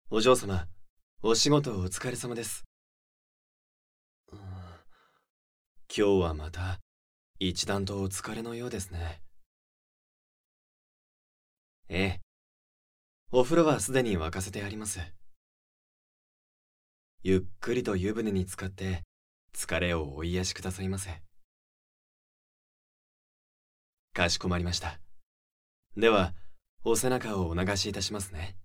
お嬢様、お仕事お疲れ様です。今日はまた一段とお疲れのようですね。ええ、お風呂はすでに沸かせてあります。ゆっくりと湯船に浸かって疲れをお癒しくださいませ。かしこまりました。では、お背中をお流しいたしますね。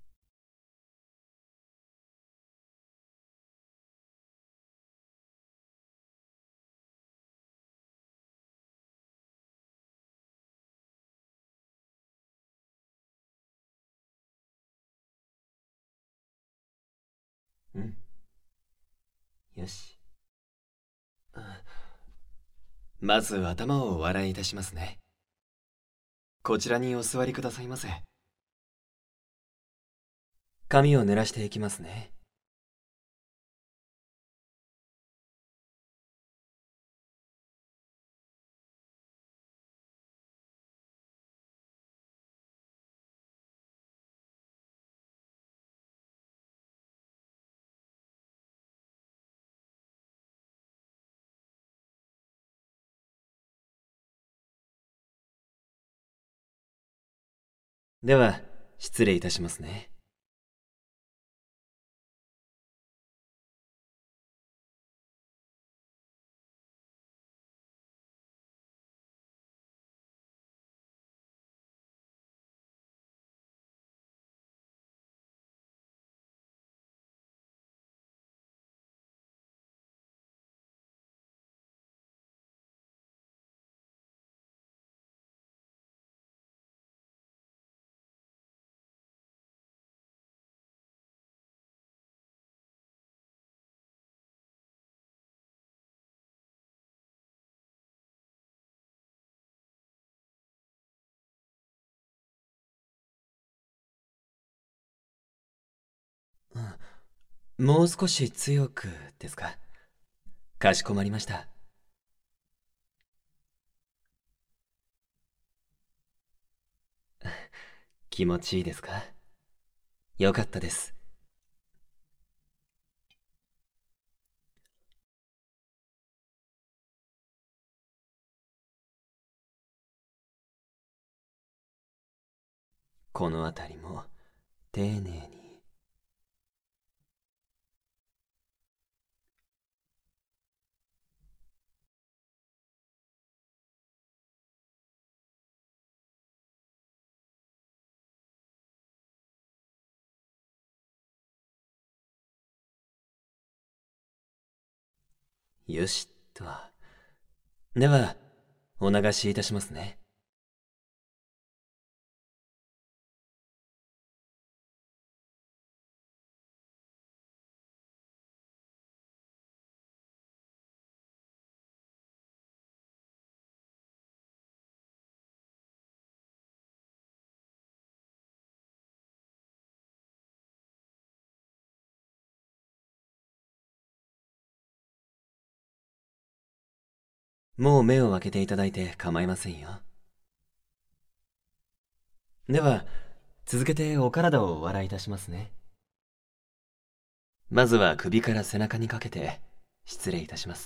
うん、よし。まず頭をお洗いいたしますね。こちらにお座りくださいませ。髪を濡らしていきますね。では、失礼いたしますね。もう少し強くですか？かしこまりました。気持ちいいですか？よかったです。この辺りも丁寧に。よしっと。では、お流しいたしますね。もう目を開けていただいて構いませんよ。では、続けてお体をお洗いいたしますね。まずは首から背中にかけて、失礼いたします。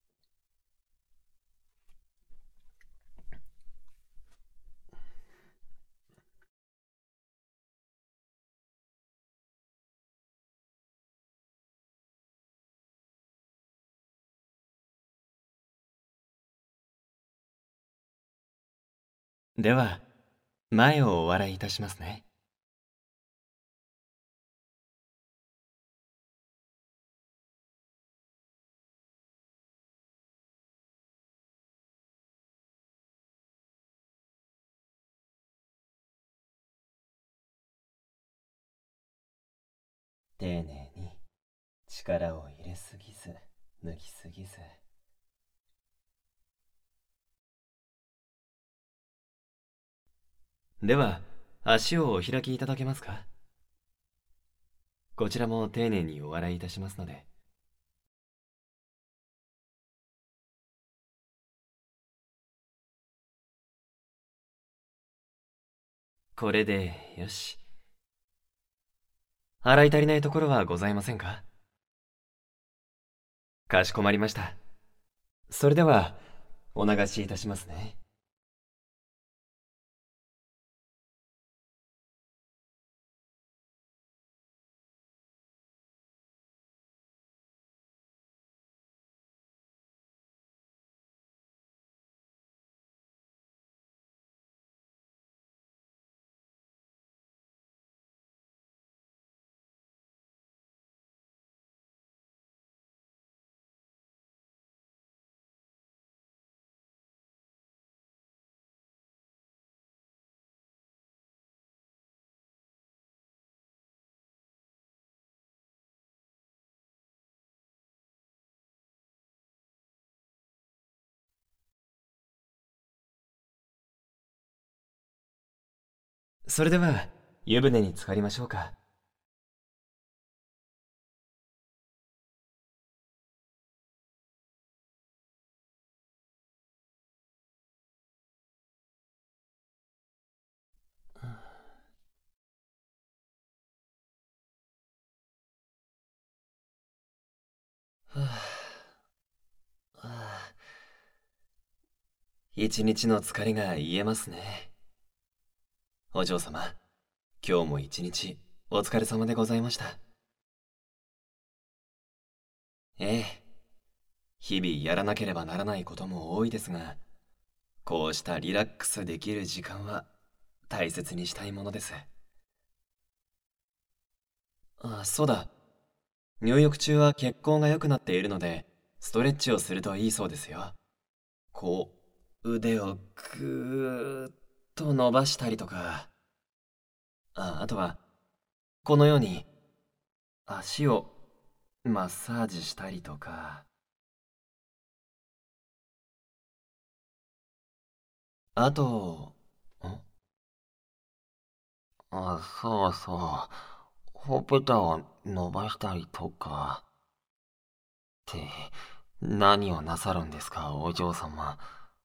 では、前をお洗いいたしますね。丁寧に、力を入れすぎず、抜きすぎず。では、足をお開きいただけますか？こちらも丁寧にお洗いいたしますので。これでよし。 洗い足りないところはございませんか？かしこまりました。それでは、お流しいたしますね。それでは、湯船に浸かりましょうか。一日の疲れが癒えますね。お嬢様、今日も一日お疲れ様でございました。ええ、日々やらなければならないことも多いですが、こうしたリラックスできる時間は大切にしたいものです。あ、そうだ。入浴中は血行が良くなっているので、ストレッチをするといいそうですよ。こ腕をぐーっと伸ばしたりとか、あとは、このように足をマッサージしたりとか、あと、そうそう。ほっぺたを伸ばしたりとか。って、何をなさるんですか、お嬢様。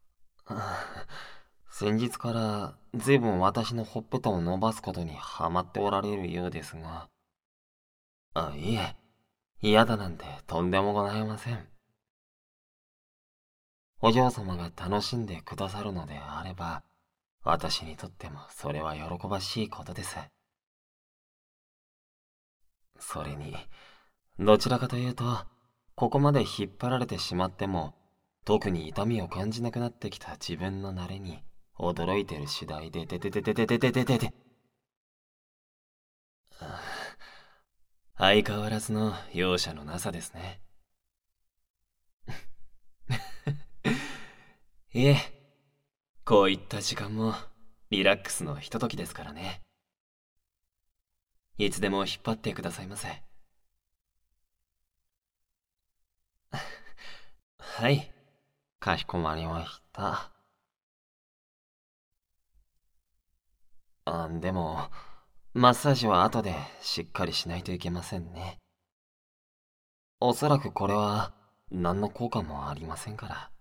先日からずいぶん私のほっぺたを伸ばすことにハマっておられるようですが。いえ、嫌だなんてとんでもございません。お嬢様が楽しんでくださるのであれば、私にとってもそれは喜ばしいことです。それに、どちらかというと、ここまで引っ張られてしまっても、特に痛みを感じなくなってきた自分の慣れに驚いてる次第でで。相変わらずの容赦のなさですね。いえ、こういった時間もリラックスのひとときですからね。いつでも引っ張ってくださいませ。はい、かしこまりました。でも、マッサージは後でしっかりしないといけませんね。おそらくこれは何の効果もありませんから。